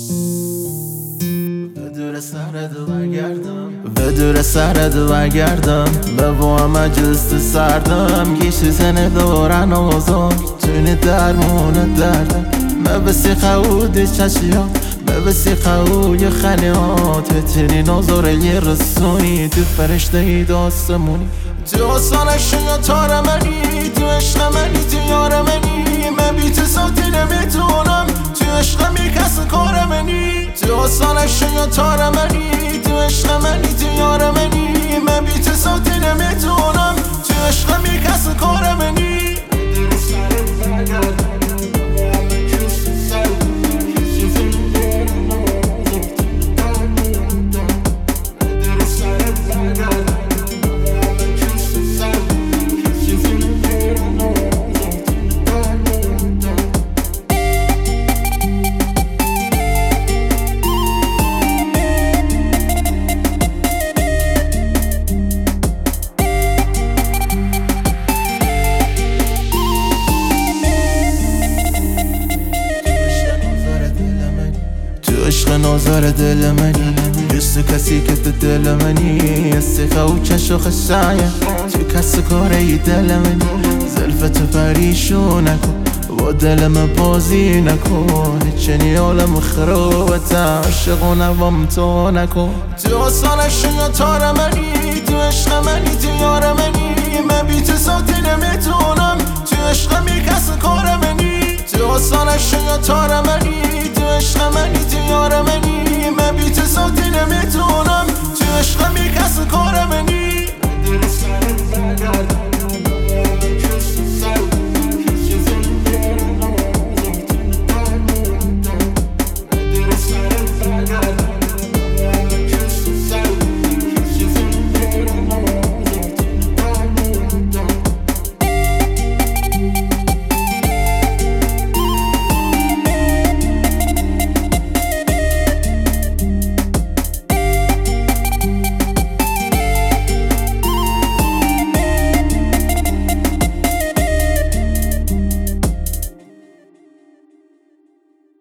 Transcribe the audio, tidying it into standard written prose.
به دور سرت برگردم به با مجلس سردم گیش سن دورن آزار تونی درمون دردم مبسی خود چشیا مبسی خود خلیات تیری نظر یه رسونی تو فرشته ای داستمونی تو آسانش یا تار منی تو عشق منی تو یار منی من بی تو ساتی نمیتونم تو عشق می کس کار منی تو آسانش یا تار منی تو عشق منی تو یار منی من بی تو ساتی نمیتونم تو عشق می کس کار منی عشق نازار دل منی جست کسی که تو دل منی استخا و چش و خشایه تو کس کاره دل منی زلفتو پریشون نکن با دلم بازی نکن چنی عالم خرابت عشق و نوام تو نکن تو آسانش یا تار منی تو عشق منی تو یار منی من بی تو ساتی نمیتونم تو عشق می کس کار منی تو آسانش یا تار منی